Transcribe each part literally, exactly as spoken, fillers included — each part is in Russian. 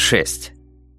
шесть.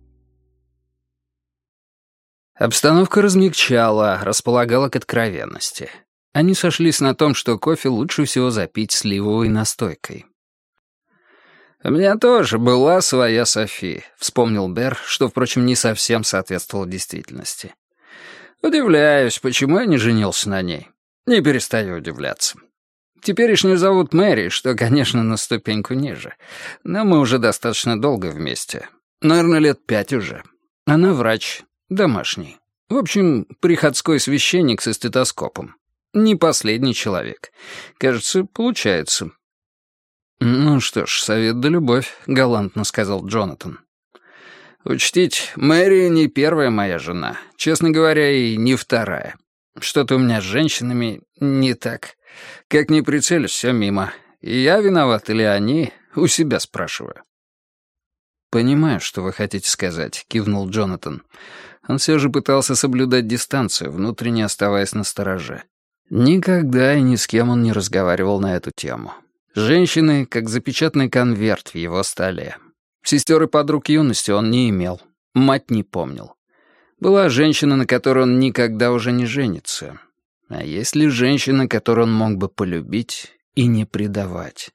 Обстановка размягчала, располагала к откровенности. Они сошлись на том, что кофе лучше всего запить сливовой настойкой. «У меня тоже была своя Софи», — вспомнил Бер, что, впрочем, не совсем соответствовало действительности. «Удивляюсь, почему я не женился на ней. Не перестаю удивляться. Теперешнюю зовут Мэри, что, конечно, на ступеньку ниже. Но мы уже достаточно долго вместе. Наверное, лет пять уже. Она врач, домашний. В общем, приходской священник со стетоскопом. Не последний человек. Кажется, получается». «Ну что ж, совет да любовь», — галантно сказал Джонатан. «Учтите, Мэри не первая моя жена. Честно говоря, и не вторая. Что-то у меня с женщинами не так. Как ни прицелюсь, все мимо. И я виноват или они, у себя спрашиваю». «Понимаю, что вы хотите сказать», — кивнул Джонатан. Он все же пытался соблюдать дистанцию, внутренне оставаясь настороже. Никогда и ни с кем он не разговаривал на эту тему. Женщины, как запечатанный конверт в его столе. Сестер и подруг юности он не имел, мать не помнил. Была женщина, на которой он никогда уже не женится. А есть ли женщина, которую он мог бы полюбить и не предавать?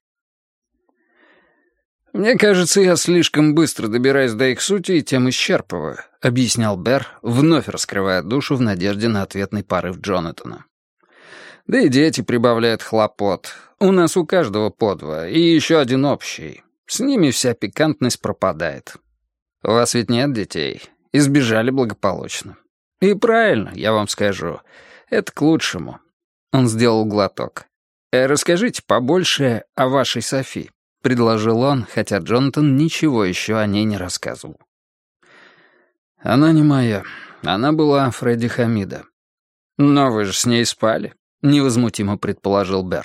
«Мне кажется, я слишком быстро добираюсь до их сути и тем исчерпываю», — объяснял Бер, вновь раскрывая душу в надежде на ответный порыв Джонатана. «Да и дети прибавляют хлопот. У нас у каждого по два, и еще один общий. С ними вся пикантность пропадает. У вас ведь нет детей. Избежали благополучно. И правильно, я вам скажу. Это к лучшему». Он сделал глоток. «Э, «Расскажите побольше о вашей Софи», — предложил он, хотя Джонатан ничего еще о ней не рассказывал. «Она не моя. Она была Фредди Хамида». «Но вы же с ней спали», — невозмутимо предположил Бер.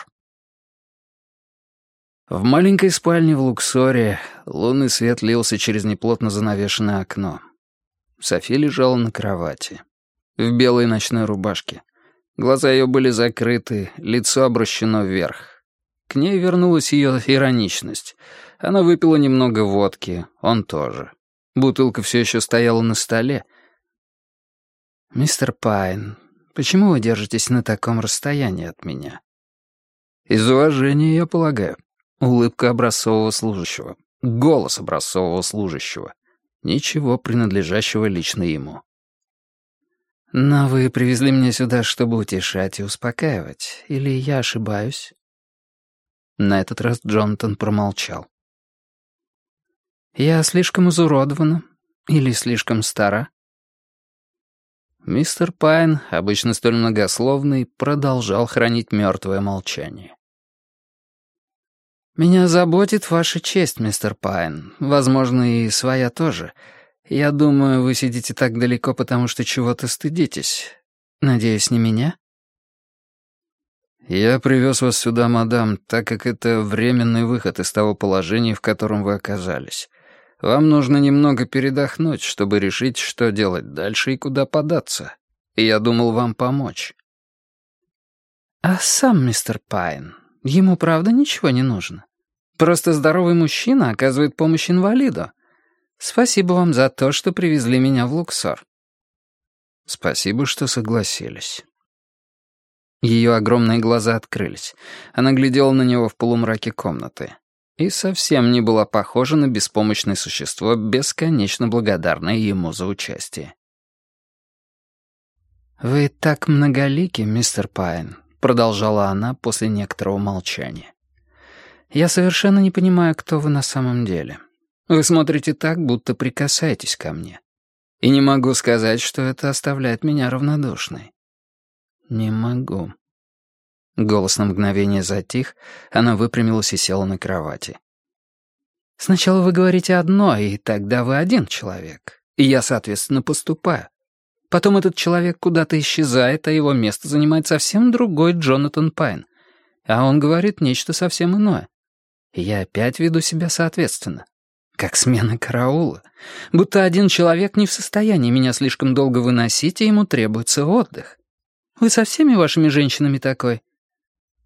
В маленькой спальне в Луксоре лунный свет лился через неплотно занавешенное окно. Софи лежала на кровати, в белой ночной рубашке. Глаза ее были закрыты, лицо обращено вверх. К ней вернулась ее ироничность. Она выпила немного водки, он тоже. Бутылка все еще стояла на столе. «Мистер Пайн, почему вы держитесь на таком расстоянии от меня?» «Из уважения, я полагаю». Улыбка образцового служащего. Голос образцового служащего. Ничего принадлежащего лично ему. «Но вы привезли меня сюда, чтобы утешать и успокаивать. Или я ошибаюсь?» На этот раз Джонатан промолчал. «Я слишком изуродована? Или слишком стара?» Мистер Пайн, обычно столь многословный, продолжал хранить мертвое молчание. «Меня заботит ваша честь, мистер Пайн. Возможно, и своя тоже. Я думаю, вы сидите так далеко, потому что чего-то стыдитесь. Надеюсь, не меня?» «Я привез вас сюда, мадам, так как это временный выход из того положения, в котором вы оказались. Вам нужно немного передохнуть, чтобы решить, что делать дальше и куда податься. И я думал вам помочь». «А сам мистер Пайн, ему правда ничего не нужно? Просто здоровый мужчина оказывает помощь инвалиду. Спасибо вам за то, что привезли меня в Луксор». «Спасибо, что согласились». Ее огромные глаза открылись. Она глядела на него в полумраке комнаты. И совсем не была похожа на беспомощное существо, бесконечно благодарное ему за участие. «Вы так многолики, мистер Пайн», — продолжала она после некоторого молчания. «Я совершенно не понимаю, кто вы на самом деле. Вы смотрите так, будто прикасаетесь ко мне. И не могу сказать, что это оставляет меня равнодушной. Не могу». Голос на мгновение затих, она выпрямилась и села на кровати. «Сначала вы говорите одно, и тогда вы один человек, и я, соответственно, поступаю. Потом этот человек куда-то исчезает, а его место занимает совсем другой Джонатан Пайн, а он говорит нечто совсем иное. И я опять веду себя соответственно, как смена караула, будто один человек не в состоянии меня слишком долго выносить, и ему требуется отдых. Вы со всеми вашими женщинами такой?»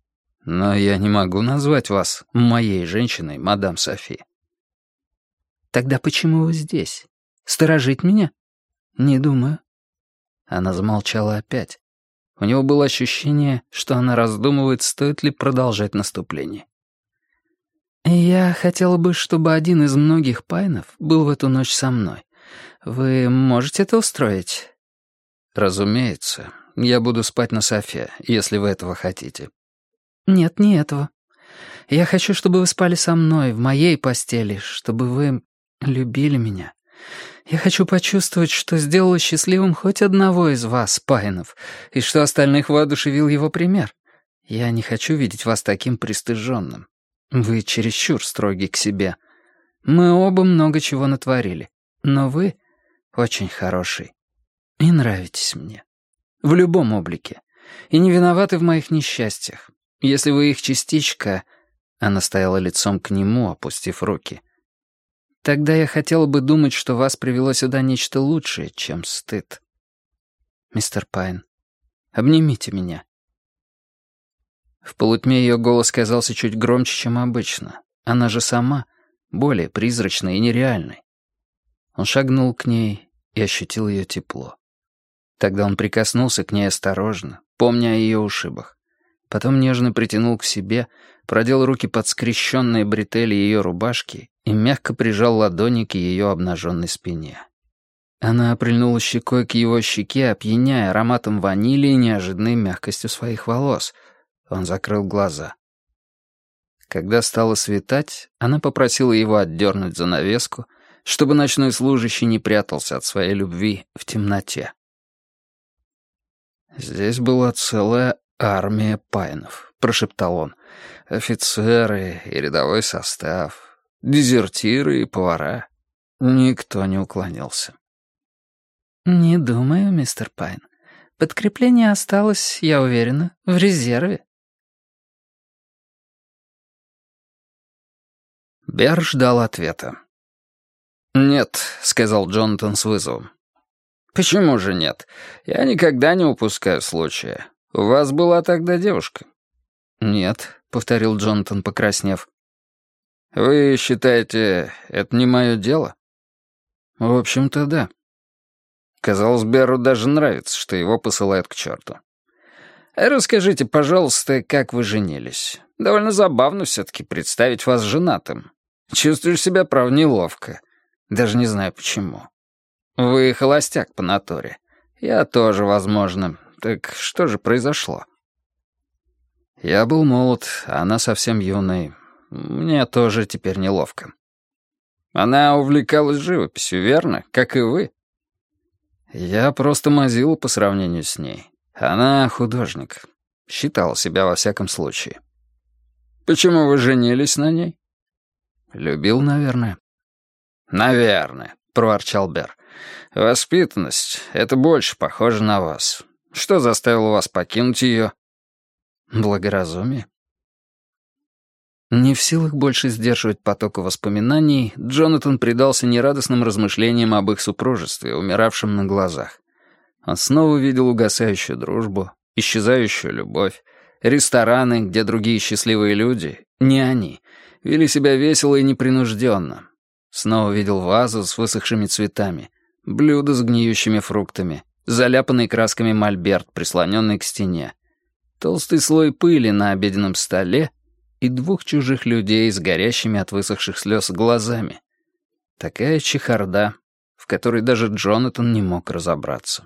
«Но я не могу назвать вас моей женщиной, мадам Софи». Тогда почему вы здесь? Сторожить меня? Не думаю. Она замолчала опять. У него было ощущение, что она раздумывает, стоит ли продолжать наступление. «Я хотела бы, чтобы один из многих Пайнов был в эту ночь со мной. Вы можете это устроить?» «Разумеется. Я буду спать на софе, если вы этого хотите». «Нет, не этого. Я хочу, чтобы вы спали со мной, в моей постели, чтобы вы любили меня. Я хочу почувствовать, что сделала счастливым хоть одного из вас, Пайнов, и что остальных воодушевил его пример. Я не хочу видеть вас таким пристыженным. Вы чересчур строги к себе. Мы оба много чего натворили, но вы очень хороший и нравитесь мне. В любом облике. И не виноваты в моих несчастьях. Если вы их частичка...» Она стояла лицом к нему, опустив руки. «Тогда я хотела бы думать, что вас привело сюда нечто лучшее, чем стыд. Мистер Пайн, обнимите меня». В полутьме ее голос казался чуть громче, чем обычно. Она же сама более призрачной и нереальной. Он шагнул к ней и ощутил ее тепло. Тогда он прикоснулся к ней осторожно, помня о ее ушибах. Потом нежно притянул к себе, продел руки под скрещенные бретели ее рубашки и мягко прижал ладони к ее обнаженной спине. Она прильнула щекой к его щеке, опьяняя ароматом ванили и неожиданной мягкостью своих волос. Он закрыл глаза. Когда стало светать, она попросила его отдернуть занавеску, чтобы ночной служащий не прятался от своей любви в темноте. «Здесь была целая армия Пайнов», — прошептал он. «Офицеры и рядовой состав, дезертиры и повара. Никто не уклонился». «Не думаю, мистер Пайн. Подкрепление осталось, я уверена, в резерве». Бер ждал ответа. «Нет», — сказал Джонатан с вызовом. «Почему же нет? Я никогда не упускаю случая. У вас была тогда девушка?» «Нет», — повторил Джонатан, покраснев. «Вы считаете, это не мое дело?» «В общем-то, да». Казалось, Беру даже нравится, что его посылают к черту. «Расскажите, пожалуйста, как вы женились. Довольно забавно все-таки представить вас женатым. Чувствуешь себя, прав, неловко. Даже не знаю почему. Вы холостяк по натуре. Я тоже, возможно. Так что же произошло?» «Я был молод, а она совсем юной. Мне тоже теперь неловко». «Она увлекалась живописью, верно? Как и вы?» «Я просто мазила по сравнению с ней. Она художник. Считала себя во всяком случае». «Почему вы женились на ней?» «Любил, наверное». «Наверное», — проворчал Бер. «Воспитанность — это больше похоже на вас. Что заставило вас покинуть ее?» «Благоразумие». Не в силах больше сдерживать потока воспоминаний, Джонатан предался нерадостным размышлениям об их супружестве, умиравшем на глазах. Он снова видел угасающую дружбу, исчезающую любовь, рестораны, где другие счастливые люди, не они, вели себя весело и непринужденно. Снова видел вазу с высохшими цветами, блюдо с гниющими фруктами, заляпанный красками мольберт, прислоненный к стене, толстый слой пыли на обеденном столе и двух чужих людей с горящими от высохших слез глазами. Такая чехарда, в которой даже Джонатан не мог разобраться.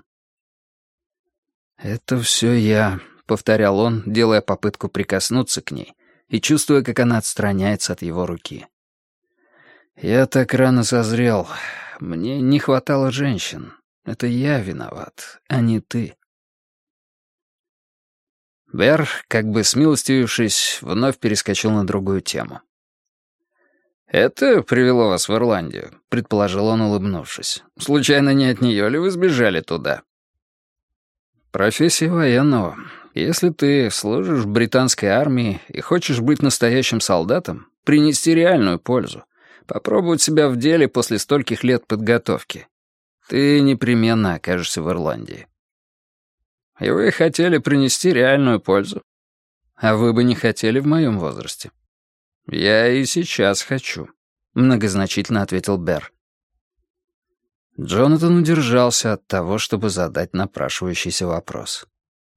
«Это все я», — повторял он, делая попытку прикоснуться к ней и чувствуя, как она отстраняется от его руки. «Я так рано созрел. Мне не хватало женщин. Это я виноват, а не ты». Бер, как бы смилостивившись, вновь перескочил на другую тему. «Это привело вас в Ирландию», — предположил он, улыбнувшись. «Случайно не от нее ли вы сбежали туда?» «Профессия военного. Если ты служишь в британской армии и хочешь быть настоящим солдатом, принести реальную пользу, попробовать себя в деле после стольких лет подготовки, ты непременно окажешься в Ирландии». «И вы хотели принести реальную пользу? А вы бы не хотели в моем возрасте?» «Я и сейчас хочу. многозначительно ответил Берр. Джонатан удержался от того, чтобы задать напрашивающийся вопрос.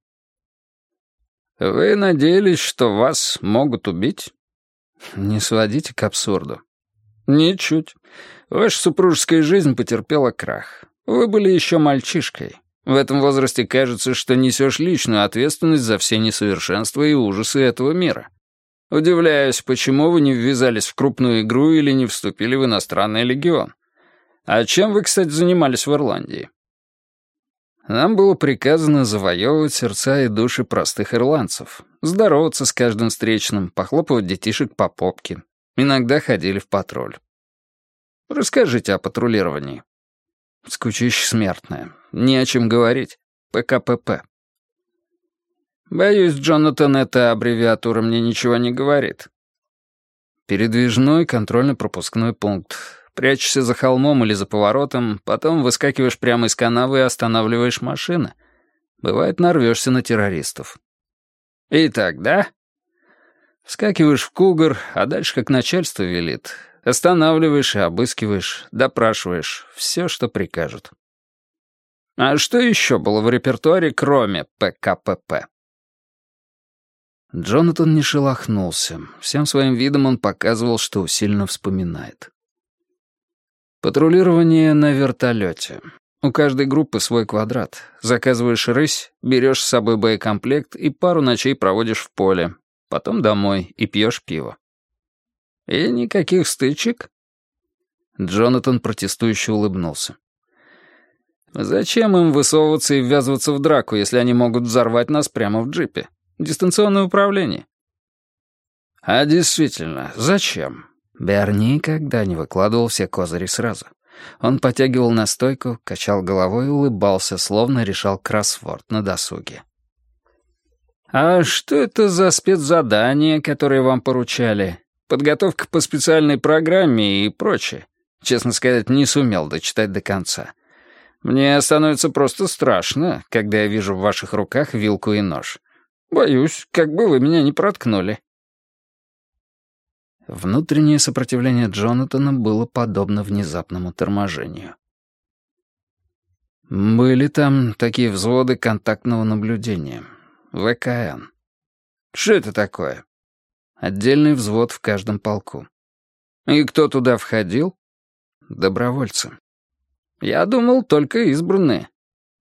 «Вы надеялись, что вас могут убить?» «Не сводите к абсурду». «Ничуть. Ваша супружеская жизнь потерпела крах. Вы были еще мальчишкой. В этом возрасте кажется, что несешь личную ответственность за все несовершенства и ужасы этого мира. Удивляюсь, почему вы не ввязались в крупную игру или не вступили в иностранный легион. А чем вы, кстати, занимались в Ирландии?» Нам было приказано завоевывать сердца и души простых ирландцев, здороваться с каждым встречным, похлопывать детишек по попке. Иногда ходили в патруль. Расскажите о патрулировании. Скучище смертное. Не о чем говорить. ПКПП. Боюсь, Джонатан, эта аббревиатура мне ничего не говорит. Передвижной контрольно-пропускной пункт. Прячешься за холмом или за поворотом, потом выскакиваешь прямо из канавы и останавливаешь машины. Бывает, нарвешься на террористов. И тогда вскакиваешь в кугар, а дальше как начальство велит. Останавливаешь и обыскиваешь, допрашиваешь. Все, что прикажут. А что еще было в репертуаре, кроме ПКПП? Джонатан не шелохнулся. Всем своим видом он показывал, что усиленно вспоминает. Патрулирование на вертолете. У каждой группы свой квадрат. Заказываешь рысь, берешь с собой боекомплект и пару ночей проводишь в поле. Потом домой и пьешь пиво. И никаких стычек? Джонатан протестующе улыбнулся. Зачем им высовываться и ввязываться в драку, если они могут взорвать нас прямо в джипе? Дистанционное управление. А действительно, зачем? Бер никогда не выкладывал все козыри сразу. Он потягивал настойку, качал головой и улыбался, словно решал кроссворд на досуге. «А что это за спецзадания, которые вам поручали? Подготовка по специальной программе и прочее? Честно сказать, не сумел дочитать до конца. Мне становится просто страшно, когда я вижу в ваших руках вилку и нож. Боюсь, как бы вы меня не проткнули». Внутреннее сопротивление Джонатана было подобно внезапному торможению. Были там такие взводы контактного наблюдения. ВКН. Что это такое? Отдельный взвод в каждом полку. И кто туда входил? Добровольцы. Я думал, только избранные.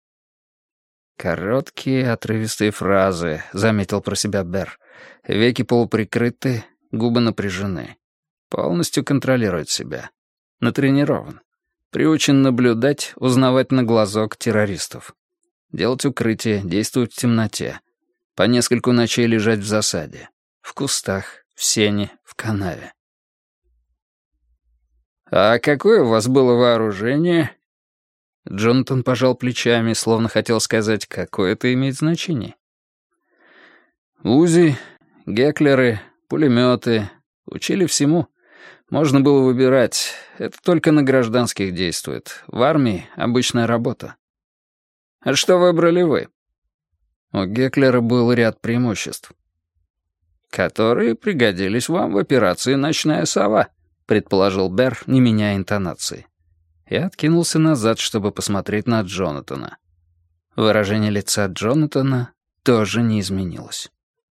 Короткие, отрывистые фразы, заметил про себя Берр. Веки полуприкрыты, губы напряжены. Полностью контролирует себя. Натренирован. Приучен наблюдать, узнавать на глазок террористов. Делать укрытие, действовать в темноте. По нескольку ночей лежать в засаде. В кустах, в сене, в канаве. «А какое у вас было вооружение?» Джонатан пожал плечами, словно хотел сказать, какое это имеет значение. «Узи, геклеры, пулеметы. Учили всему. Можно было выбирать. Это только на гражданских действует. В армии обычная работа». «А что выбрали вы?» У Геклера был ряд преимуществ. «Которые пригодились вам в операции «Ночная сова», — предположил Берр, не меняя интонации. И откинулся назад, чтобы посмотреть на Джонатана. Выражение лица Джонатана тоже не изменилось.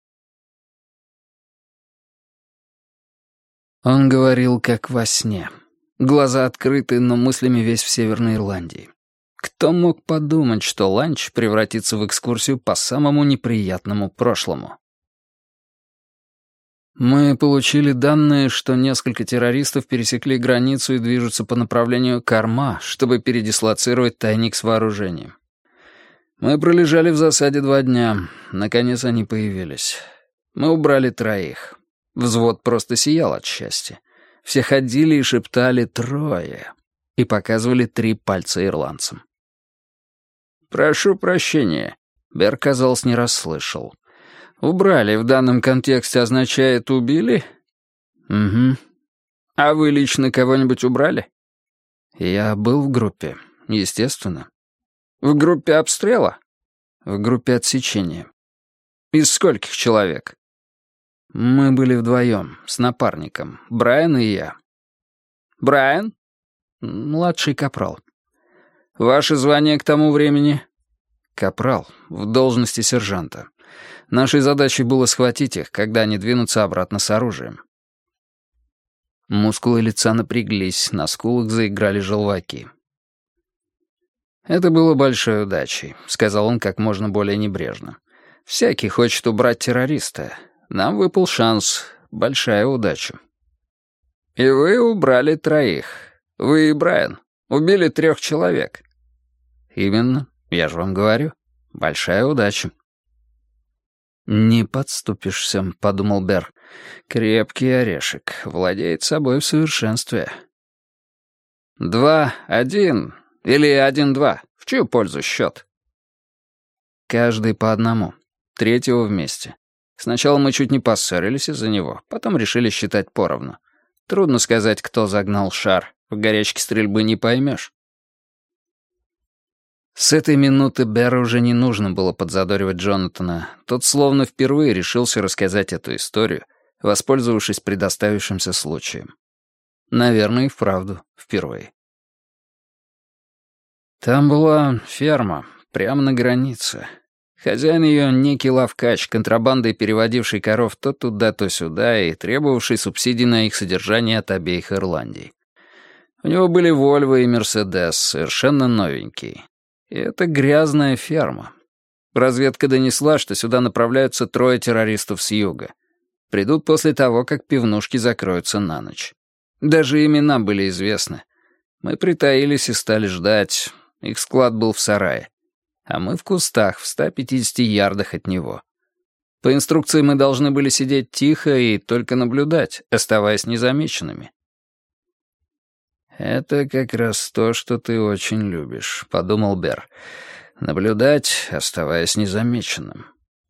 Он говорил, как во сне. Глаза открыты, но мыслями весь в Северной Ирландии. Кто мог подумать, что ланч превратится в экскурсию по самому неприятному прошлому? Мы получили данные, что несколько террористов пересекли границу и движутся по направлению Карма, чтобы передислоцировать тайник с вооружением. Мы пролежали в засаде два дня. Наконец они появились. Мы убрали троих. Взвод просто сиял от счастья. Все ходили и шептали «трое» и показывали три пальца ирландцам. «Прошу прощения», — Берр, казалось, не расслышал. «Убрали в данном контексте означает убили?» «Угу. А вы лично кого-нибудь убрали?» «Я был в группе, естественно». «В группе обстрела?» «В группе отсечения». «Из скольких человек?» «Мы были вдвоем, с напарником, Брайан и я». Брайан?» «Младший капрал». «Ваше звание к тому времени?» «Капрал, в должности сержанта. Нашей задачей было схватить их, когда они двинутся обратно с оружием». Мускулы лица напряглись, на скулах заиграли желваки. «Это было большой удачей», — сказал он как можно более небрежно. «Всякий хочет убрать террориста. Нам выпал шанс, большая удача». «И вы убрали троих. Вы и Брайан. Убили трех человек». «Именно. Я же вам говорю. Большая удача». «Не подступишься», — подумал Бер. «Крепкий орешек. Владеет собой в совершенстве». «Два, один или один-два. В чью пользу счет?» «Каждый по одному. Третьего вместе. Сначала мы чуть не поссорились из-за него, потом решили считать поровну. Трудно сказать, кто загнал шар. В горячке стрельбы не поймешь». С этой минуты Беру уже не нужно было подзадоривать Джонатана. Тот словно впервые решился рассказать эту историю, воспользовавшись предоставившимся случаем. Наверное, и вправду впервые. Там была ферма, прямо на границе. Хозяин ее, некий лавкач, контрабандой переводивший коров то туда, то сюда и требовавший субсидий на их содержание от обеих Ирландий. У него были Вольво и Мерседес, совершенно новенькие. И это грязная ферма. Разведка донесла, что сюда направляются трое террористов с юга. Придут после того, как пивнушки закроются на ночь. Даже имена были известны. Мы притаились и стали ждать. Их склад был в сарае. А мы в кустах, в ста пятидесяти ярдах от него. По инструкции мы должны были сидеть тихо и только наблюдать, оставаясь незамеченными. «Это как раз то, что ты очень любишь», — подумал Бер. «Наблюдать, оставаясь незамеченным».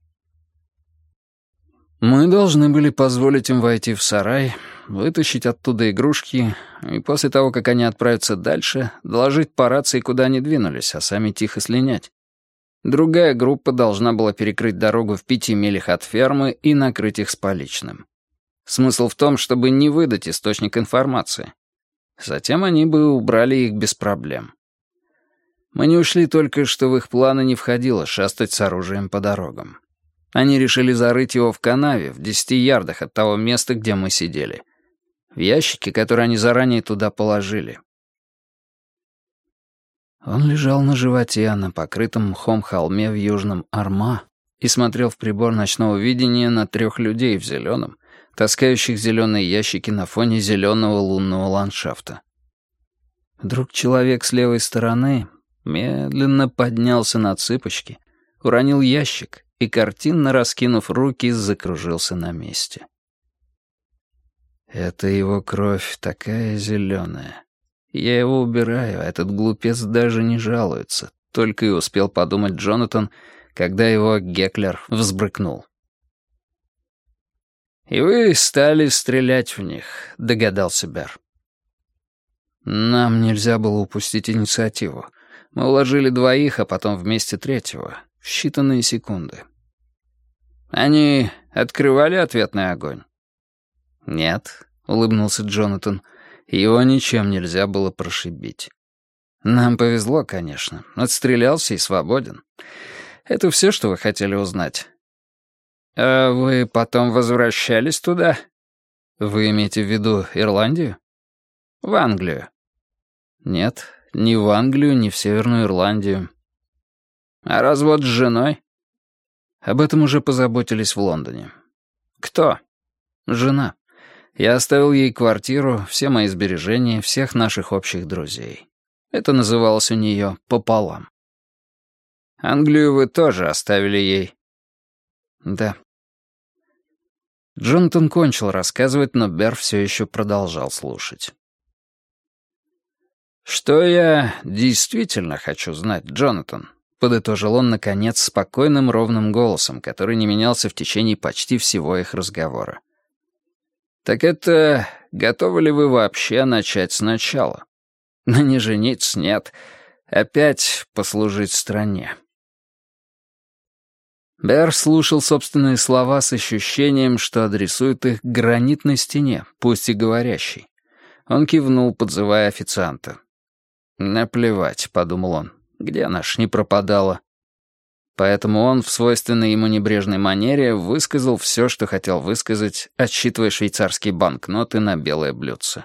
Мы должны были позволить им войти в сарай, вытащить оттуда игрушки, и после того, как они отправятся дальше, доложить по рации, куда они двинулись, а сами тихо слинять. Другая группа должна была перекрыть дорогу в пяти милях от фермы и накрыть их с поличным. Смысл в том, чтобы не выдать источник информации. Затем они бы убрали их без проблем. Мы не ушли только, что в их планы не входило шастать с оружием по дорогам. Они решили зарыть его в канаве в десяти ярдах от того места, где мы сидели. В ящике, который они заранее туда положили. Он лежал на животе на покрытом мхом холме в южном Арма и смотрел в прибор ночного видения на трех людей в зеленом, таскающих зеленые ящики на фоне зеленого лунного ландшафта. Вдруг человек с левой стороны медленно поднялся на цыпочки, уронил ящик и, картинно раскинув руки, закружился на месте. Это его кровь такая зеленая. Я его убираю, а этот глупец даже не жалуется, только и успел подумать Джонатан, когда его Геклер взбрыкнул. «И вы стали стрелять в них», — догадался Бер. «Нам нельзя было упустить инициативу. Мы уложили двоих, а потом вместе третьего. В считанные секунды». «Они открывали ответный огонь?» «Нет», — улыбнулся Джонатан. «Его ничем нельзя было прошибить. Нам повезло, конечно. Отстрелялся и свободен. Это все, что вы хотели узнать?» «А вы потом возвращались туда?» «Вы имеете в виду Ирландию?» «В Англию». «Нет, ни в Англию, ни в Северную Ирландию». «А развод с женой?» «Об этом уже позаботились в Лондоне». «Кто?» «Жена. Я оставил ей квартиру, все мои сбережения, всех наших общих друзей. Это называлось у нее «пополам». «Англию вы тоже оставили ей?» «Да». Джонатан кончил рассказывать, но Бер все еще продолжал слушать. «Что я действительно хочу знать, Джонатан?» — подытожил он, наконец, спокойным ровным голосом, который не менялся в течение почти всего их разговора. «Так это готовы ли вы вообще начать сначала? Но не жениться, нет. Опять послужить стране». Бер слушал собственные слова с ощущением, что адресует их к гранитной стене, пусть и говорящей. Он кивнул, подзывая официанта. «Наплевать», — подумал он, — «где она ж не пропадала?» Поэтому он в свойственной ему небрежной манере высказал все, что хотел высказать, отсчитывая швейцарские банкноты на белое блюдце.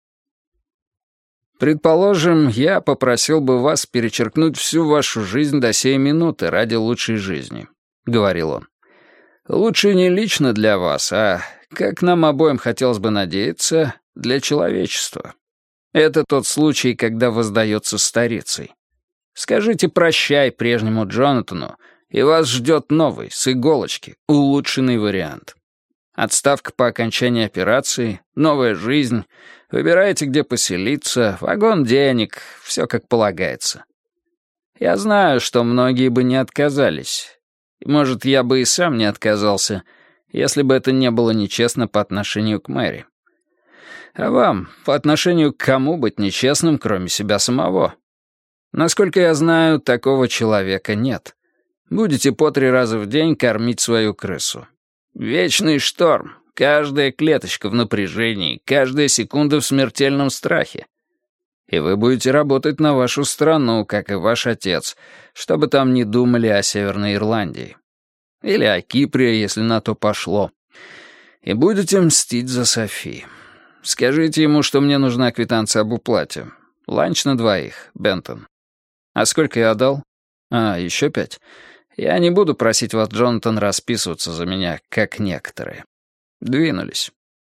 «Предположим, я попросил бы вас перечеркнуть всю вашу жизнь до сей минуты ради лучшей жизни», — говорил он. «Лучше не лично для вас, а, как нам обоим хотелось бы надеяться, для человечества. Это тот случай, когда воздается старицей. Скажите «прощай» прежнему Джонатану, и вас ждет новый, с иголочки, улучшенный вариант. Отставка по окончании операции, новая жизнь, выбираете, где поселиться, вагон денег, все как полагается. Я знаю, что многие бы не отказались. Может, я бы и сам не отказался, если бы это не было нечестно по отношению к Мэри. А вам, по отношению к кому быть нечестным, кроме себя самого? Насколько я знаю, такого человека нет. Будете по три раза в день кормить свою крысу. Вечный шторм, каждая клеточка в напряжении, каждая секунда в смертельном страхе. И вы будете работать на вашу страну, как и ваш отец, чтобы там не думали о Северной Ирландии. Или о Кипре, если на то пошло. И будете мстить за Софи. Скажите ему, что мне нужна квитанция об уплате. Ланч на двоих, Бентон. А сколько я отдал? А, еще пять. Я не буду просить вас, Джонатан, расписываться за меня, как некоторые. Двинулись.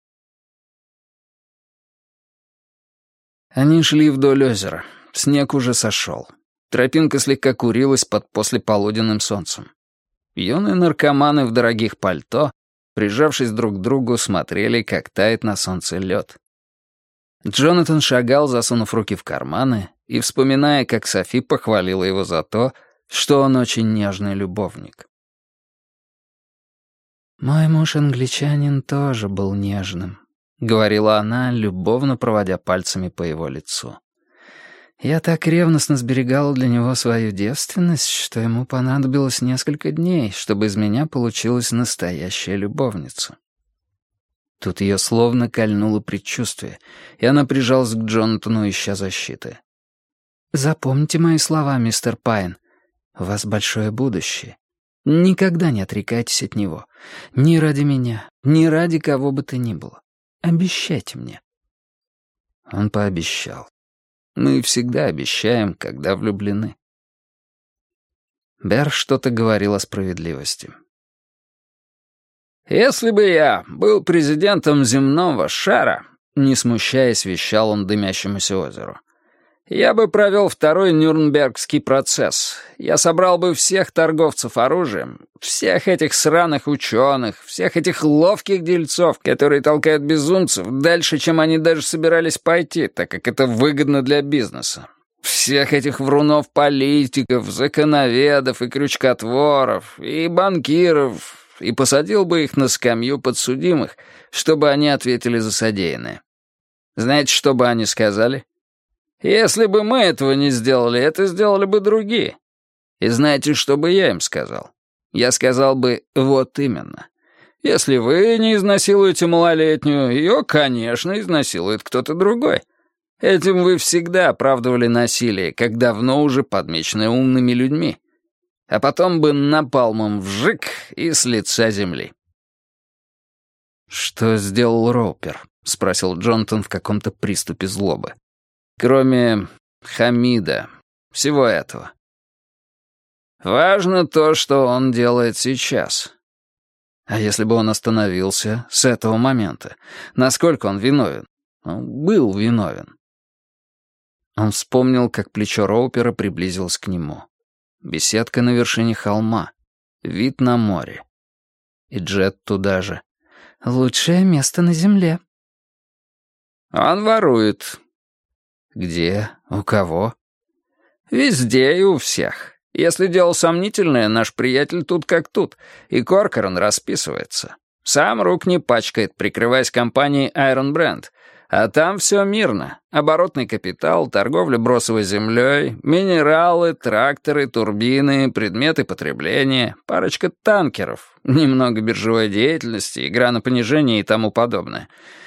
Они шли вдоль озера. Снег уже сошел. Тропинка слегка курилась под послеполуденным солнцем. Юные наркоманы в дорогих пальто, прижавшись друг к другу, смотрели, как тает на солнце лед. Джонатан шагал, засунув руки в карманы, и вспоминая, как Софи похвалила его за то, что он очень нежный любовник. «Мой муж-англичанин тоже был нежным», — говорила она, любовно проводя пальцами по его лицу. «Я так ревностно сберегала для него свою девственность, что ему понадобилось несколько дней, чтобы из меня получилась настоящая любовница». Тут ее словно кольнуло предчувствие, и она прижалась к Джонатану, ища защиты. «Запомните мои слова, мистер Пайн. У вас большое будущее. Никогда не отрекайтесь от него. Ни ради меня, ни ради кого бы то ни было. Обещайте мне». Он пообещал. Мы всегда обещаем, когда влюблены. Бер что-то говорил о справедливости. «Если бы я был президентом земного шара», — не смущаясь, вещал он дымящемуся озеру, «я бы провел второй Нюрнбергский процесс. Я собрал бы всех торговцев оружием, всех этих сраных ученых, всех этих ловких дельцов, которые толкают безумцев дальше, чем они даже собирались пойти, так как это выгодно для бизнеса. Всех этих врунов-политиков, законоведов и крючкотворов, и банкиров, и посадил бы их на скамью подсудимых, чтобы они ответили за содеянное. Знаете, что бы они сказали? Если бы мы этого не сделали, это сделали бы другие. И знаете, что бы я им сказал? Я сказал бы, вот именно. Если вы не изнасилуете малолетнюю, ее, конечно, изнасилует кто-то другой. Этим вы всегда оправдывали насилие, как давно уже подмеченное умными людьми. А потом бы напалмом вжик и с лица земли. «Что сделал Роупер?» — спросил Джонатан в каком-то приступе злобы. «Кроме Хамида, всего этого. Важно то, что он делает сейчас. А если бы он остановился с этого момента? Насколько он виновен? Он был виновен». Он вспомнил, как плечо Роупера приблизилось к нему. Беседка на вершине холма. Вид на море. И Джет туда же. «Лучшее место на земле». «Он ворует». «Где? У кого?» «Везде и у всех. Если дело сомнительное, наш приятель тут как тут, и Коркоран расписывается. Сам рук не пачкает, прикрываясь компанией Iron Brand. А там все мирно. Оборотный капитал, торговля бросовой землей, минералы, тракторы, турбины, предметы потребления, парочка танкеров, немного биржевой деятельности, игра на понижение и тому подобное.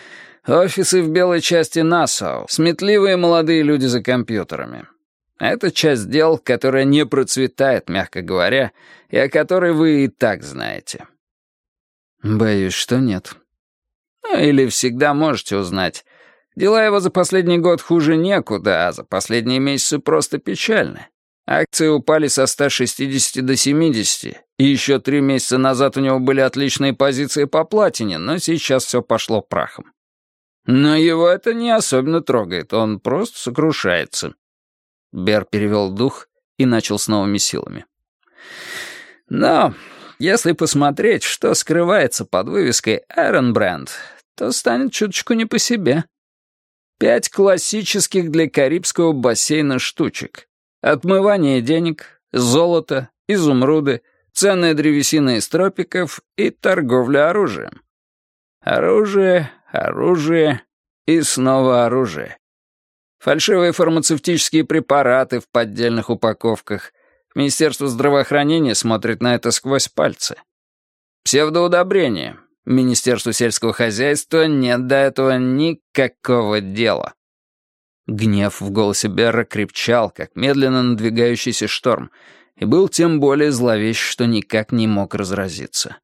Офисы в белой части Нассау, сметливые молодые люди за компьютерами. Это часть дел, которая не процветает, мягко говоря, и о которой вы и так знаете. Боюсь, что нет. Ну, или всегда можете узнать. Дела его за последний год хуже некуда, а за последние месяцы просто печальны. Акции упали со ста шестидесяти до семидесяти, и еще три месяца назад у него были отличные позиции по платине, но сейчас все пошло прахом. Но его это не особенно трогает, он просто сокрушается. Бер перевел дух и начал с новыми силами. Но если посмотреть, что скрывается под вывеской Iron Brand, то станет чуточку не по себе. Пять классических для карибского бассейна штучек. Отмывание денег, золото, изумруды, ценная древесина из тропиков и торговля оружием. Оружие, оружие и снова оружие. Фальшивые фармацевтические препараты в поддельных упаковках. Министерство здравоохранения смотрит на это сквозь пальцы. Псевдоудобрения. Министерству сельского хозяйства нет до этого никакого дела. Гнев в голосе Берра крепчал, как медленно надвигающийся шторм, и был тем более зловещ, что никак не мог разразиться.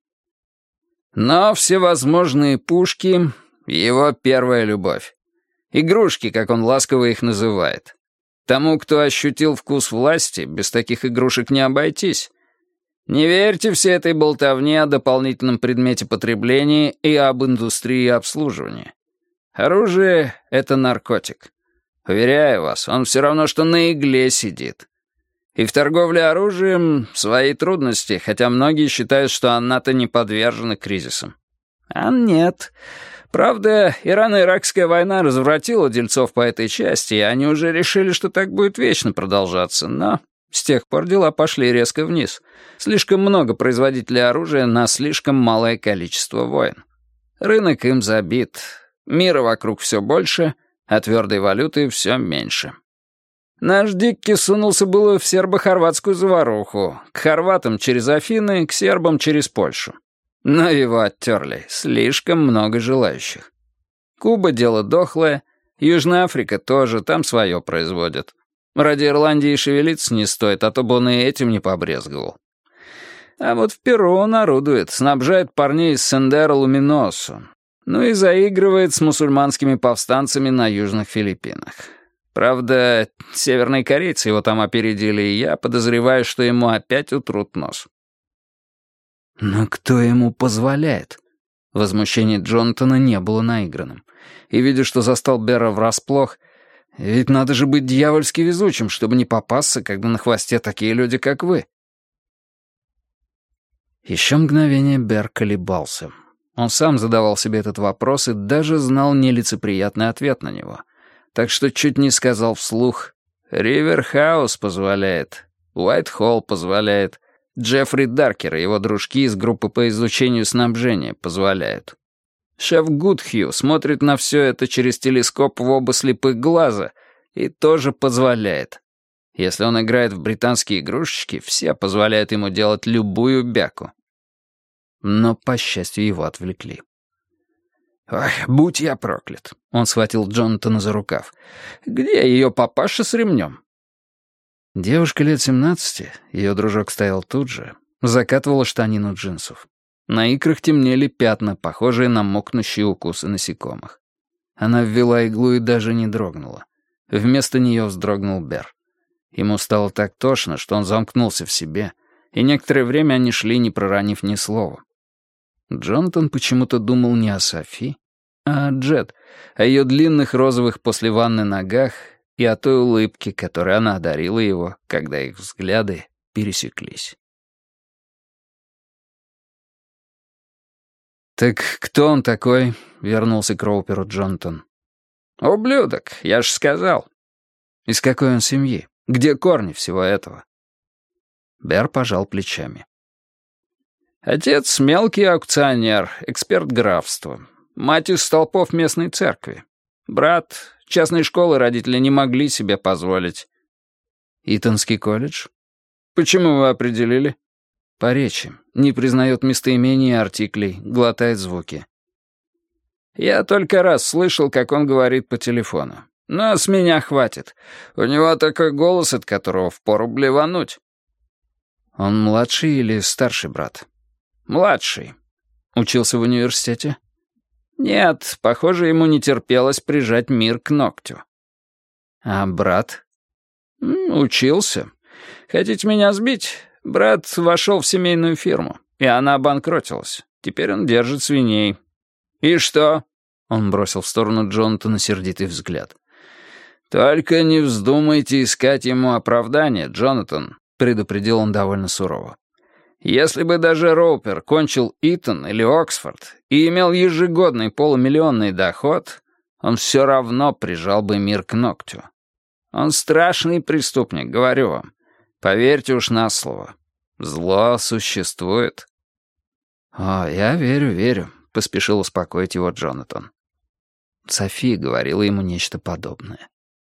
Но всевозможные пушки — его первая любовь. Игрушки, как он ласково их называет. Тому, кто ощутил вкус власти, без таких игрушек не обойтись. Не верьте всей этой болтовне о дополнительном предмете потребления и об индустрии обслуживания. Оружие — это наркотик. Уверяю вас, он все равно, что на игле сидит. И в торговле оружием свои трудности, хотя многие считают, что она-то не подвержена кризисам. А нет. Правда, Ирано-Иракская война развратила дельцов по этой части, и они уже решили, что так будет вечно продолжаться, но с тех пор дела пошли резко вниз. Слишком много производителей оружия на слишком малое количество войн. Рынок им забит. Мира вокруг все больше, а твердой валюты все меньше. Наш Дикки сунулся было в сербо-хорватскую заваруху, к хорватам через Афины, к сербам через Польшу. Но его оттерли, слишком много желающих. Куба — дело дохлое, Южная Африка тоже, там свое производят. Ради Ирландии шевелиться не стоит, а то бы он и этим не побрезговал. А вот в Перу он орудует, снабжает парней из Сендера Луминосу, ну и заигрывает с мусульманскими повстанцами на Южных Филиппинах. Правда, северные корейцы его там опередили, и я подозреваю, что ему опять утрут нос. Но кто ему позволяет? Возмущение Джонатана не было наигранным. И, видя, что застал Берра врасплох, ведь надо же быть дьявольски везучим, чтобы не попасться, когда на хвосте такие люди, как вы. Еще мгновение Берр колебался. Он сам задавал себе этот вопрос и даже знал нелицеприятный ответ на него. Так что чуть не сказал вслух: «Риверхаус позволяет, Уайт-Холл позволяет, Джеффри Даркер и его дружки из группы по изучению снабжения позволяют. Шеф Гудхью смотрит на все это через телескоп в оба слепых глаза и тоже позволяет. Если он играет в британские игрушечки, все позволяют ему делать любую бяку». Но, по счастью, его отвлекли. «Ой, будь я проклят!» — он схватил Джонатана за рукав. «Где ее папаша с ремнем?» Девушка лет семнадцати, ее дружок стоял тут же, закатывала штанину джинсов. На икрах темнели пятна, похожие на мокнущие укусы насекомых. Она ввела иглу и даже не дрогнула. Вместо нее вздрогнул Берр. Ему стало так тошно, что он замкнулся в себе, и некоторое время они шли, не проронив ни слова. Джонатан почему-то думал не о Софи, а о Джет, о ее длинных розовых после ванны ногах и о той улыбке, которой она одарила его, когда их взгляды пересеклись. «Так кто он такой?» — вернулся к Роуперу Джонатан. «Ублюдок, я ж сказал». «Из какой он семьи? Где корни всего этого?» Берр пожал плечами. «Отец — мелкий аукционер, эксперт графства. Мать из столпов местной церкви. Брат, частной школы родители не могли себе позволить». «Итонский колледж?» «Почему вы определили?» «По речи. Не признает местоимений и артиклей, глотает звуки». Я только раз слышал, как он говорит по телефону. Но с меня хватит. У него такой голос, от которого впору блевануть». «Он младший или старший брат?» «Младший». «Учился в университете?» «Нет, похоже, ему не терпелось прижать мир к ногтю». «А брат?» «Учился. Хотите меня сбить? Брат вошел в семейную фирму, и она обанкротилась. Теперь он держит свиней». «И что?» — он бросил в сторону Джонатана сердитый взгляд. «Только не вздумайте искать ему оправдания, Джонатан», — предупредил он довольно сурово. «Если бы даже Роупер кончил Итон или Оксфорд и имел ежегодный полумиллионный доход, он все равно прижал бы мир к ногтю. Он страшный преступник, говорю вам. Поверьте уж на слово. Зло существует». «О, я верю, верю», — поспешил успокоить его Джонатан. София говорила ему нечто подобное.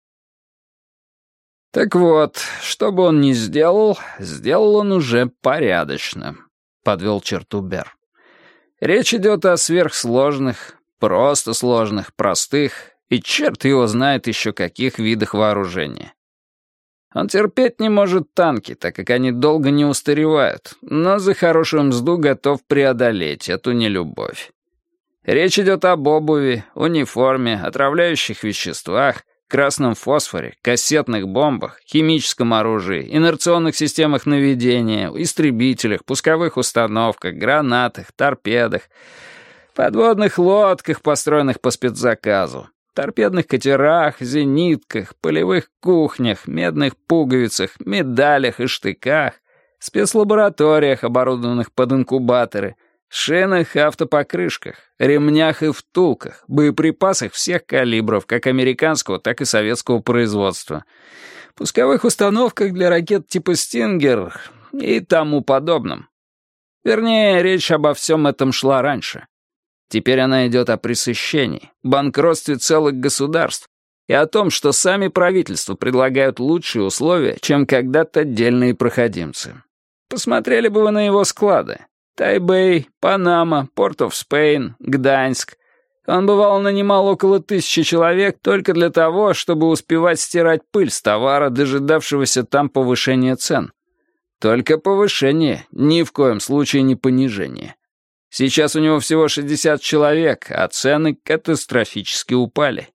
«Так вот, что бы он ни сделал, сделал он уже порядочно», — подвел черту Бер. «Речь идет о сверхсложных, просто сложных, простых и черт его знает еще каких видах вооружения. Он терпеть не может танки, так как они долго не устаревают, но за хорошую мзду готов преодолеть эту нелюбовь. Речь идет об обуви, униформе, отравляющих веществах, красном фосфоре, кассетных бомбах, химическом оружии, инерционных системах наведения, истребителях, пусковых установках, гранатах, торпедах, подводных лодках, построенных по спецзаказу, торпедных катерах, зенитках, полевых кухнях, медных пуговицах, медалях и штыках, спецлабораториях, оборудованных под инкубаторы, шинах и автопокрышках, ремнях и втулках, боеприпасах всех калибров, как американского, так и советского производства, пусковых установках для ракет типа «Стингер» и тому подобном. Вернее, речь обо всем этом шла раньше. Теперь она идет о пресыщении, банкротстве целых государств и о том, что сами правительства предлагают лучшие условия, чем когда-то отдельные проходимцы. Посмотрели бы вы на его склады. Тайбэй, Панама, Порт-оф-Спейн, Гданьск. Он, бывало, нанимал около тысячи человек только для того, чтобы успевать стирать пыль с товара, дожидавшегося там повышения цен. Только повышение, ни в коем случае не понижение. Сейчас у него всего шестьдесят человек, а цены катастрофически упали.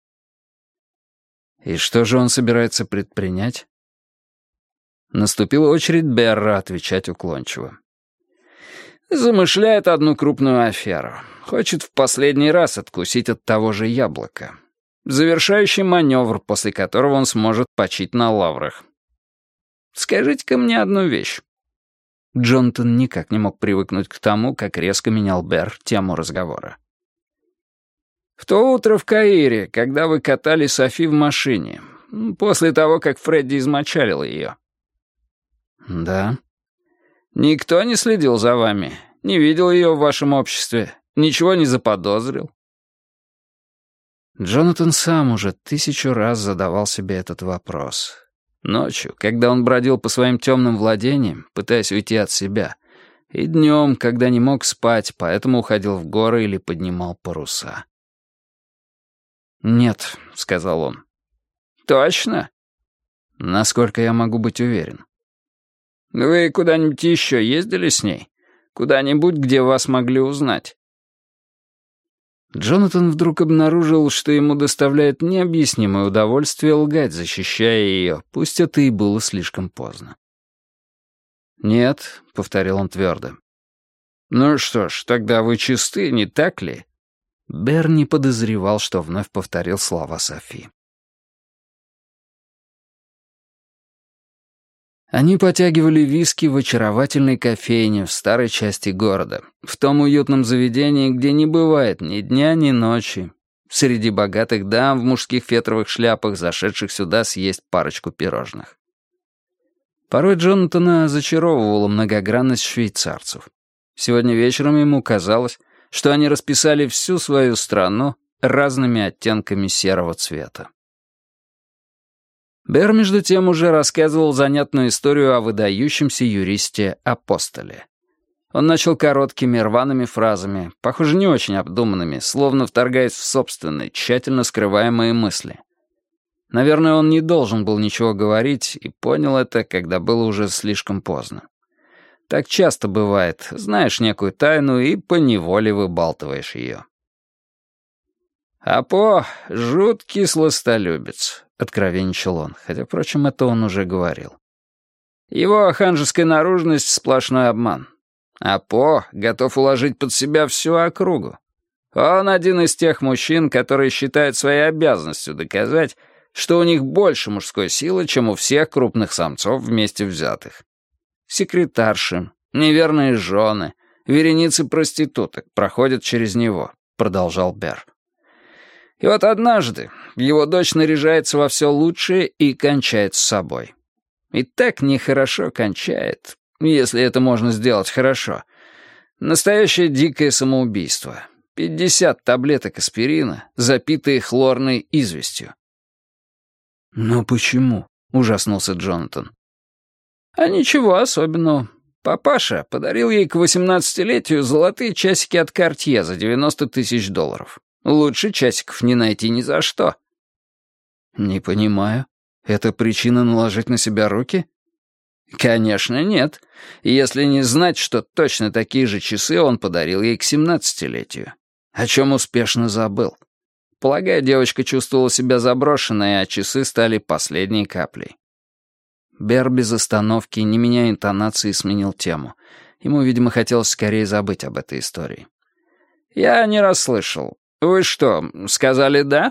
И что же он собирается предпринять? Наступила очередь Берра отвечать уклончиво. Замышляет одну крупную аферу. Хочет в последний раз откусить от того же яблока. Завершающий маневр, после которого он сможет почить на лаврах. Скажите-ка мне одну вещь. Джонатан никак не мог привыкнуть к тому, как резко менял Бер тему разговора. В то утро в Каире, когда вы катали Софи в машине, после того, как Фредди измочалил ее. Да. Никто не следил за вами, не видел ее в вашем обществе, ничего не заподозрил. Джонатан сам уже тысячу раз задавал себе этот вопрос. Ночью, когда он бродил по своим темным владениям, пытаясь уйти от себя, и днем, когда не мог спать, поэтому уходил в горы или поднимал паруса. «Нет», — сказал он. «Точно?» «Насколько я могу быть уверен». «Вы куда-нибудь еще ездили с ней? Куда-нибудь, где вас могли узнать?» Джонатан вдруг обнаружил, что ему доставляет необъяснимое удовольствие лгать, защищая ее, пусть это и было слишком поздно. «Нет», — повторил он твердо. «Ну что ж, тогда вы чисты, не так ли?» Бер не подозревал, что вновь повторил слова Софи. Они потягивали виски в очаровательной кофейне в старой части города, в том уютном заведении, где не бывает ни дня, ни ночи, среди богатых дам в мужских фетровых шляпах, зашедших сюда съесть парочку пирожных. Порой Джонатана зачаровывала многогранность швейцарцев. Сегодня вечером ему казалось, что они расписали всю свою страну разными оттенками серого цвета. Бер, между тем, уже рассказывал занятную историю о выдающемся юристе Апостоле. Он начал короткими, рваными фразами, похоже, не очень обдуманными, словно вторгаясь в собственные, тщательно скрываемые мысли. Наверное, он не должен был ничего говорить, и понял это, когда было уже слишком поздно. Так часто бывает, знаешь некую тайну и поневоле выбалтываешь ее. «Апо — жуткий сластолюбец», — откровенничал он, хотя, впрочем, это он уже говорил. «Его ханжеская наружность — сплошной обман. Апо готов уложить под себя всю округу. Он один из тех мужчин, которые считают своей обязанностью доказать, что у них больше мужской силы, чем у всех крупных самцов вместе взятых. Секретарши, неверные жены, вереницы проституток проходят через него», — продолжал Берр. И вот однажды его дочь наряжается во все лучшее и кончает с собой. И так нехорошо кончает, если это можно сделать хорошо. Настоящее дикое самоубийство. Пятьдесят таблеток аспирина, запитые хлорной известью. «Но почему?» — ужаснулся Джонатан. «А ничего особенного. Папаша подарил ей к восемнадцатилетию золотые часики от Картье за девяносто тысяч долларов. Лучше часиков не найти ни за что». «Не понимаю. Это причина наложить на себя руки?» «Конечно, нет. Если не знать, что точно такие же часы он подарил ей к семнадцатилетию. О чем успешно забыл. Полагаю, девочка чувствовала себя заброшенной, а часы стали последней каплей». Берр без остановки, не меняя интонации, сменил тему. Ему, видимо, хотелось скорее забыть об этой истории. «Я не расслышал. Вы что, сказали «да»?»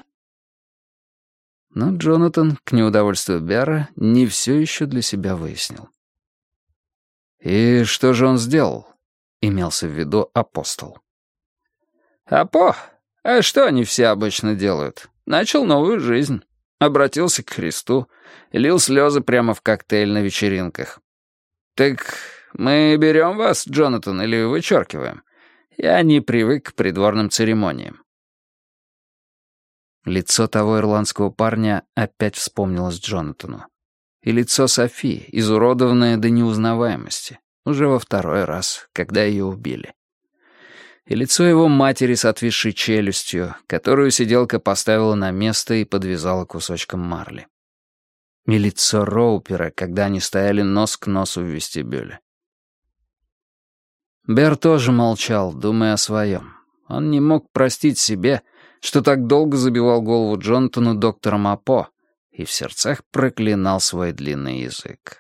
Но Джонатан, к неудовольствию Берра, не все еще для себя выяснил. «И что же он сделал?» — имелся в виду апостол. «Апо? А что они все обычно делают? Начал новую жизнь. Обратился к Христу, лил слезы прямо в коктейль на вечеринках. Так мы берем вас, Джонатан, или вычеркиваем? Я не привык к придворным церемониям». Лицо того ирландского парня опять вспомнилось Джонатану. И лицо Софи, изуродованное до неузнаваемости, уже во второй раз, когда ее убили. И лицо его матери с отвисшей челюстью, которую сиделка поставила на место и подвязала кусочком марли. И лицо Роупера, когда они стояли нос к носу в вестибюле. Берр тоже молчал, думая о своем. Он не мог простить себе, что так долго забивал голову Джонатану доктором Апо, и в сердцах проклинал свой длинный язык.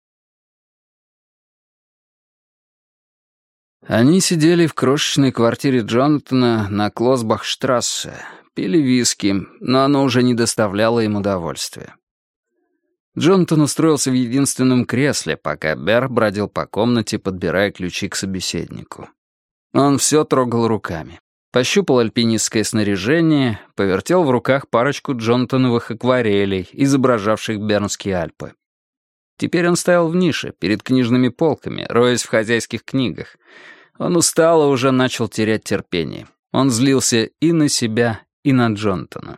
Они сидели в крошечной квартире Джонатана на Клосбахштрассе, пили виски, но оно уже не доставляло им удовольствия. Джонатан устроился в единственном кресле, пока Берр бродил по комнате, подбирая ключи к собеседнику. Он все трогал руками. Пощупал альпинистское снаряжение, повертел в руках парочку Джонатановых акварелей, изображавших Бернские Альпы. Теперь он стоял в нише, перед книжными полками, роясь в хозяйских книгах. Он устал и уже начал терять терпение. Он злился и на себя, и на Джонатана.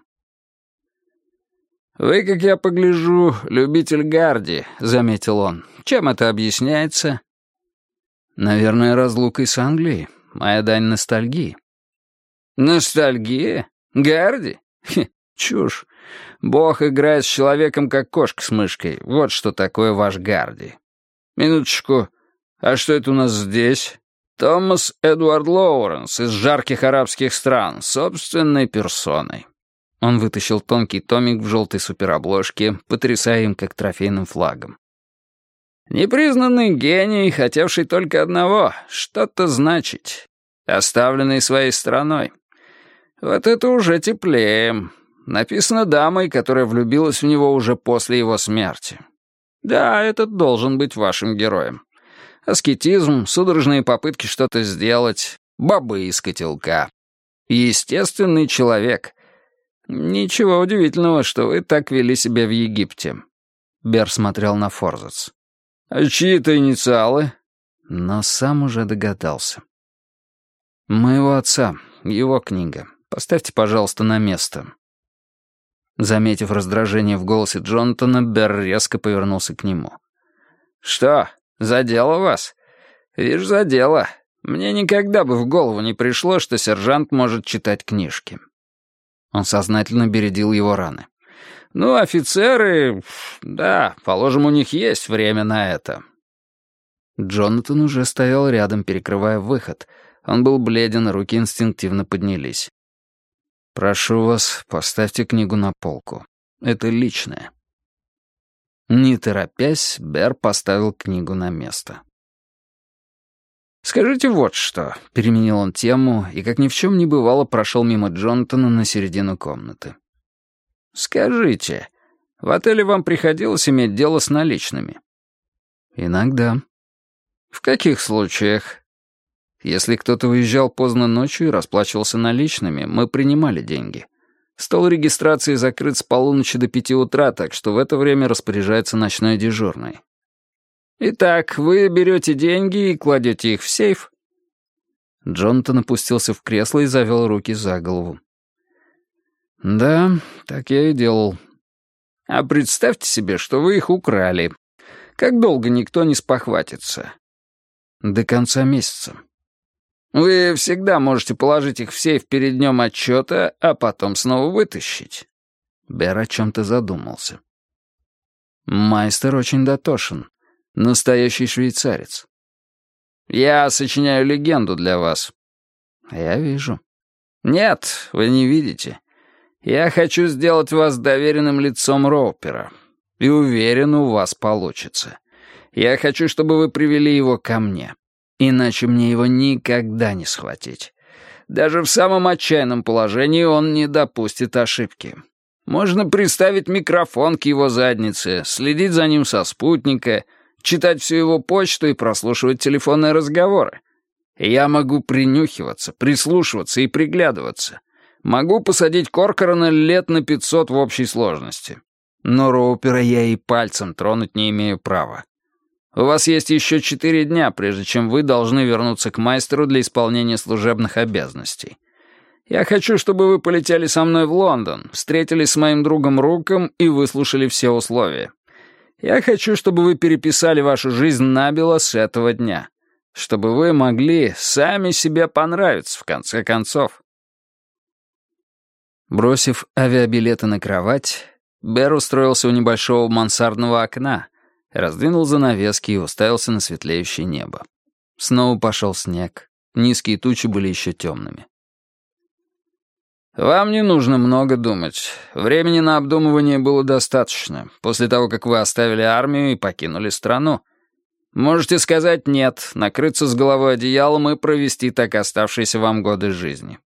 «Вы, как я погляжу, любитель Гарди», — заметил он. «Чем это объясняется?» «Наверное, разлукой с Англией. Моя дань ностальгии». «Ностальгия? Гарди? Хе, чушь. Бог играет с человеком, как кошка с мышкой. Вот что такое ваш Гарди. Минуточку. А что это у нас здесь? Томас Эдуард Лоуренс из жарких арабских стран, собственной персоной». Он вытащил тонкий томик в желтой суперобложке, потрясая им как трофейным флагом. «Непризнанный гений, хотевший только одного — что-то значить. Оставленный своей страной. Вот это уже теплее. Написано дамой, которая влюбилась в него уже после его смерти. Да, этот должен быть вашим героем. Аскетизм, судорожные попытки что-то сделать, бобы из котелка. Естественный человек. Ничего удивительного, что вы так вели себя в Египте». Берр смотрел на форзац. «А чьи-то инициалы?» Но сам уже догадался. «Моего отца, его книга. Поставьте, пожалуйста, на место». Заметив раздражение в голосе Джонатана, Берр резко повернулся к нему. «Что, задело вас? «Вижу за дело. Мне никогда бы в голову не пришло, что сержант может читать книжки». Он сознательно бередил его раны. «Ну, офицеры... Да, положим, у них есть время на это». Джонатан уже стоял рядом, перекрывая выход. Он был бледен, руки инстинктивно поднялись. «Прошу вас, поставьте книгу на полку. Это личное». Не торопясь, Бэр поставил книгу на место. «Скажите вот что», — переменил он тему, и, как ни в чем не бывало, прошел мимо Джонатана на середину комнаты. «Скажите, в отеле вам приходилось иметь дело с наличными?» «Иногда». «В каких случаях?» «Если кто-то уезжал поздно ночью и расплачивался наличными, мы принимали деньги. Стол регистрации закрыт с полуночи до пяти утра, так что в это время распоряжается ночной дежурный». «Итак, вы берете деньги и кладете их в сейф?» Джонатан опустился в кресло и завел руки за голову. «Да, так я и делал». «А представьте себе, что вы их украли. Как долго никто не спохватится?» «До конца месяца». «Вы всегда можете положить их в сейф перед днем отчета, а потом снова вытащить». Бэр о чем-то задумался. «Майстер очень дотошен. Настоящий швейцарец». «Я сочиняю легенду для вас». «Я вижу». «Нет, вы не видите. Я хочу сделать вас доверенным лицом Роупера. И уверен, у вас получится. Я хочу, чтобы вы привели его ко мне. Иначе мне его никогда не схватить. Даже в самом отчаянном положении он не допустит ошибки. Можно приставить микрофон к его заднице, следить за ним со спутника, читать всю его почту и прослушивать телефонные разговоры. Я могу принюхиваться, прислушиваться и приглядываться. Могу посадить Коркорана лет на пятьсот в общей сложности. Но Роупера я и пальцем тронуть не имею права. У вас есть еще четыре дня, прежде чем вы должны вернуться к майстеру для исполнения служебных обязанностей. Я хочу, чтобы вы полетели со мной в Лондон, встретились с моим другом Руком и выслушали все условия. Я хочу, чтобы вы переписали вашу жизнь набело с этого дня. Чтобы вы могли сами себе понравиться, в конце концов». Бросив авиабилеты на кровать, Бэр устроился у небольшого мансардного окна, раздвинул занавески и уставился на светлеющее небо. Снова пошел снег. Низкие тучи были еще темными. «Вам не нужно много думать. Времени на обдумывание было достаточно, после того, как вы оставили армию и покинули страну. Можете сказать «нет», накрыться с головой одеялом и провести так оставшиеся вам годы жизни».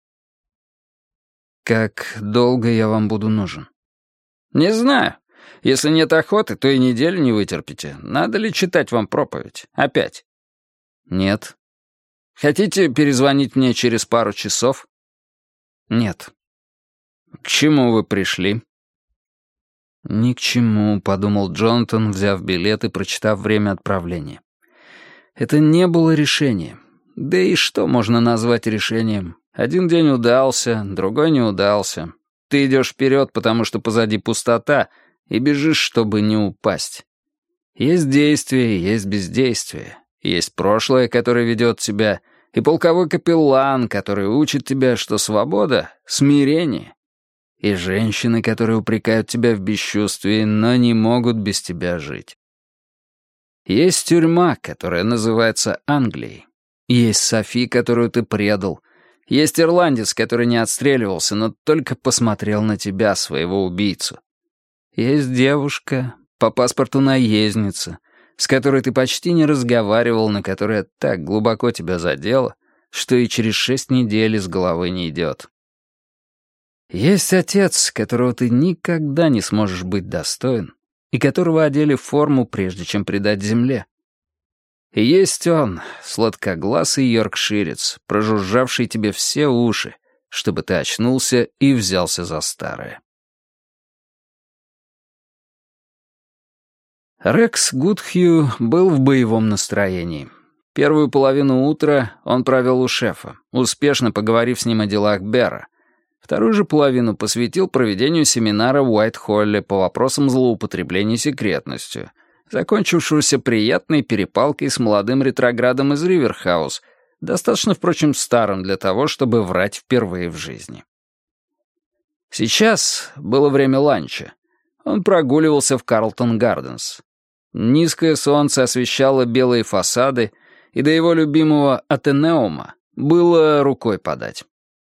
«Как долго я вам буду нужен?» «Не знаю. Если нет охоты, то и неделю не вытерпите. Надо ли читать вам проповедь? Опять?» «Нет». «Хотите перезвонить мне через пару часов?» «Нет». «К чему вы пришли?» «Ни к чему», — подумал Джонатан, взяв билет и прочитав время отправления. «Это не было решением. Да и что можно назвать решением? Один день удался, другой не удался. Ты идешь вперед, потому что позади пустота, и бежишь, чтобы не упасть. Есть действие, есть бездействие. Есть прошлое, которое ведет тебя, и полковой капеллан, который учит тебя, что свобода — смирение. И женщины, которые упрекают тебя в бесчувствии, но не могут без тебя жить. Есть тюрьма, которая называется Англией. Есть Софи, которую ты предал. Есть ирландец, который не отстреливался, но только посмотрел на тебя, своего убийцу. Есть девушка, по паспорту наездница, с которой ты почти не разговаривал, но которая так глубоко тебя задела, что и через шесть недель из головы не идет. Есть отец, которого ты никогда не сможешь быть достоин, и которого одели в форму, прежде чем предать земле. И есть он, сладкогласый йоркширец, прожужжавший тебе все уши, чтобы ты очнулся и взялся за старое. Рекс Гудхью был в боевом настроении. Первую половину утра он провел у шефа, успешно поговорив с ним о делах Бэра. Вторую же половину посвятил проведению семинара в Уайт-Холле по вопросам злоупотребления секретностью, закончившегося приятной перепалкой с молодым ретроградом из Риверхаус, достаточно, впрочем, старым для того, чтобы врать впервые в жизни. Сейчас было время ланча. Он прогуливался в Карлтон-Гарденс. Низкое солнце освещало белые фасады, и до его любимого Атенеума было рукой подать.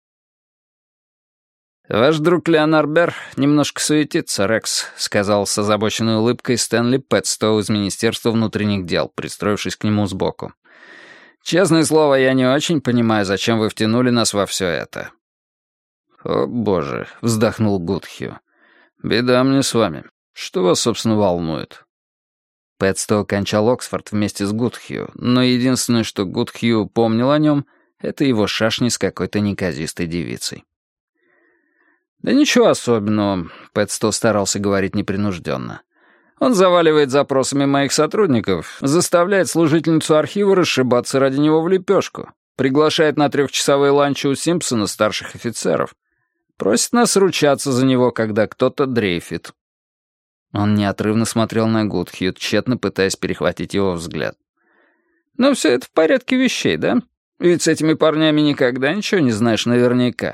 «Ваш друг Леонард Берр немножко суетится, Рекс», — сказал с озабоченной улыбкой Стэнли Пэтстоу из Министерства внутренних дел, пристроившись к нему сбоку. «Честное слово, я не очень понимаю, зачем вы втянули нас во все это». «О, боже», — вздохнул Гудхью. «Беда мне с вами. Что вас, собственно, волнует?» Пэтстоу кончал Оксфорд вместе с Гудхью, но единственное, что Гудхью помнил о нем, это его шашни с какой-то неказистой девицей. «Да ничего особенного», — Пэтстоу старался говорить непринужденно. «Он заваливает запросами моих сотрудников, заставляет служительницу архива расшибаться ради него в лепешку, приглашает на трехчасовые ланчи у Симпсона старших офицеров, просит нас ручаться за него, когда кто-то дрейфит». Он неотрывно смотрел на Гудхью, тщетно пытаясь перехватить его взгляд. «Но все это в порядке вещей, да? Ведь с этими парнями никогда ничего не знаешь наверняка».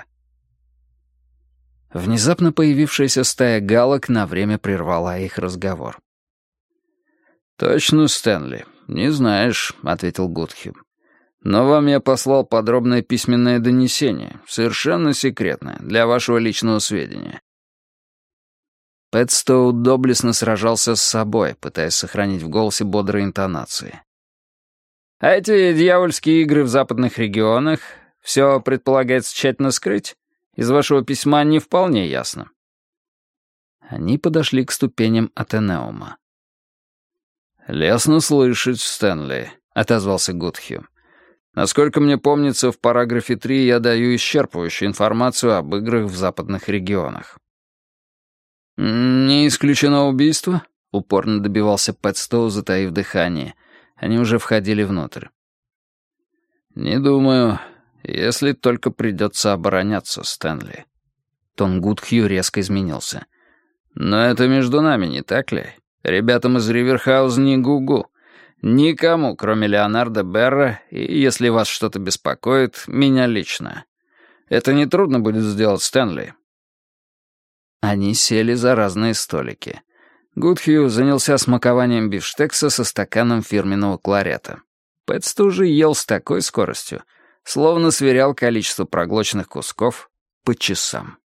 Внезапно появившаяся стая галок на время прервала их разговор. «Точно, Стэнли, не знаешь», — ответил Гудхью. «Но вам я послал подробное письменное донесение, совершенно секретное, для вашего личного сведения». Пэтстоу доблестно сражался с собой, пытаясь сохранить в голосе бодрые интонации. «А эти дьявольские игры в западных регионах, все предполагается тщательно скрыть? Из вашего письма не вполне ясно». Они подошли к ступеням Атенеума. «Лестно слышать, Стэнли», — отозвался Гудхью. «Насколько мне помнится, в параграфе три я даю исчерпывающую информацию об играх в западных регионах». «Не исключено убийство?» — упорно добивался Пэтстоу, затаив дыхание. Они уже входили внутрь. «Не думаю, если только придется обороняться, Стэнли». Тон Гудхью резко изменился. «Но это между нами, не так ли? Ребятам из Риверхаус не гугу. Никому, кроме Леонарда Берра, и, если вас что-то беспокоит, меня лично. Это нетрудно будет сделать, Стэнли». Они сели за разные столики. Гудхью занялся смакованием бифштекса со стаканом фирменного кларета. Пэтстоу же ел с такой скоростью, словно сверял количество проглоченных кусков по часам.